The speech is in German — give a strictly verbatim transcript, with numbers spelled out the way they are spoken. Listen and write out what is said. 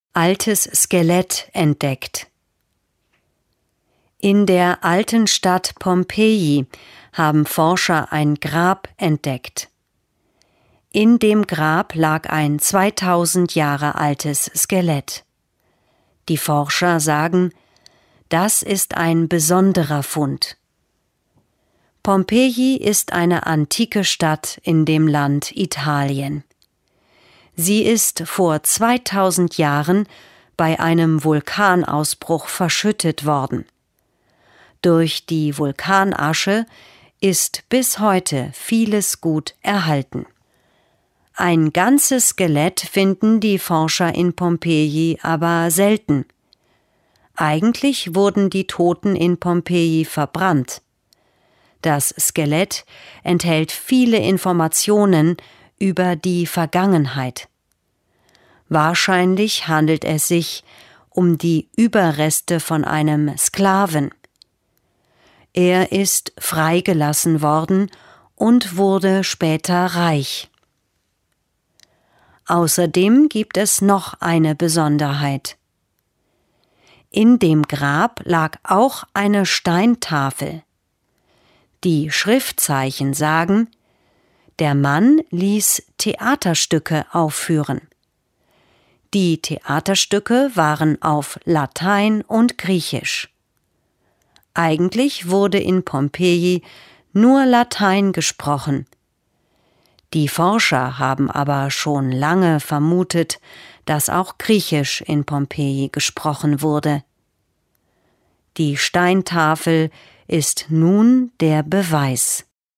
Altes Skelett entdeckt. In der alten Stadt Pompeji haben Forscher ein Grab entdeckt. In dem Grab lag ein zweitausend Jahre altes Skelett. Die Forscher sagen, das ist ein besonderer Fund. Pompeji ist eine antike Stadt in dem Land Italien. Sie ist vor zweitausend Jahren bei einem Vulkanausbruch verschüttet worden. Durch die Vulkanasche ist bis heute vieles gut erhalten. Ein ganzes Skelett finden die Forscher in Pompeji aber selten. Eigentlich wurden die Toten in Pompeji verbrannt. Das Skelett enthält viele Informationen über die Vergangenheit. Wahrscheinlich handelt es sich um die Überreste von einem Sklaven. Er ist freigelassen worden und wurde später reich. Außerdem gibt es noch eine Besonderheit. In dem Grab lag auch eine Steintafel. Die Schriftzeichen sagen, der Mann ließ Theaterstücke aufführen. Die Theaterstücke waren auf Latein und Griechisch. Eigentlich wurde in Pompeji nur Latein gesprochen. Die Forscher haben aber schon lange vermutet, dass auch Griechisch in Pompeji gesprochen wurde. Die Steintafel ist nun der Beweis.